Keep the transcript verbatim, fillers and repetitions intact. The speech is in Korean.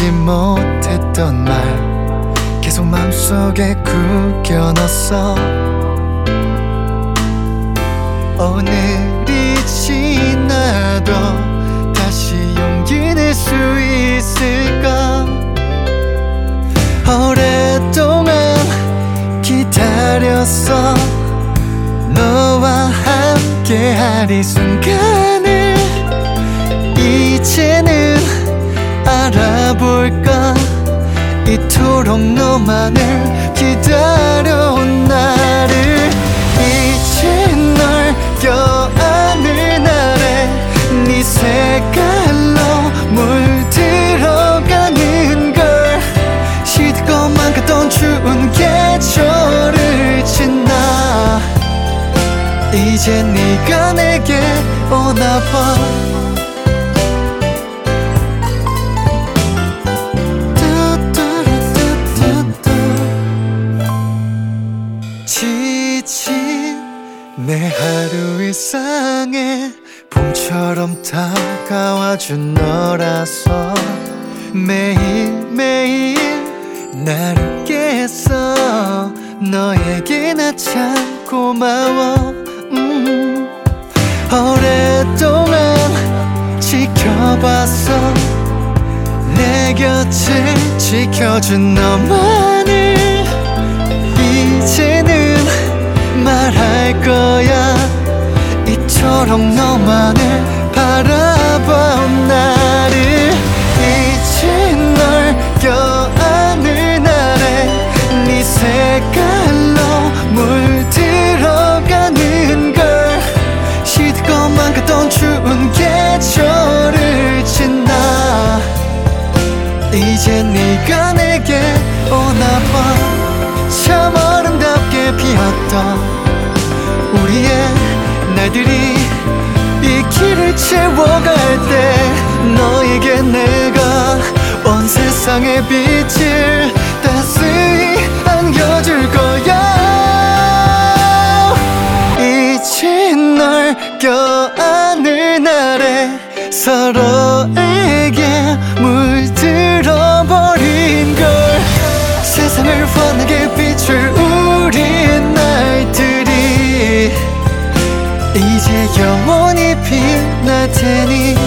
하지 못했던 말 계속 마음속에 구겨 넣었어. 오늘이 지나도 다시 용기 낼 수 있을까? 오랫동안 기다렸어. 너와 함께할 이 순간을 이제는 알아볼까? 이토록 너만을 기다려온 나를 이제 널 껴안은 아래 네 색깔로 물들어가는 걸 시들것만 같던 추운 계절을 지나 이제 네가 내게 오나봐. 지친 내 하루 일상에 봄처럼 다가와준 너라서 매일매일 나를 깼어. 너에게 나 참 고마워. 음. 오랫동안 지켜봤어. 내 곁을 지켜준 너만을 이제는 말할 거야. 이토록 너만을 바라본 나를 이제 널 껴안은 아래 네 색깔로 물들어가는 걸 시들것만 같던 추운 계절을 지나 이제 네가 내게 오나봐. 참 아름답게 피었던 우리의 날들이 이 길을 채워갈 때 너에게 내가 온 세상의 빛을 따스히 안겨줄 거야. 이제 널 껴안은 아래 서로에게 물들어버린 걸 세상을 환하게 비출 우리 날들이 이제 영원히 빛날 테니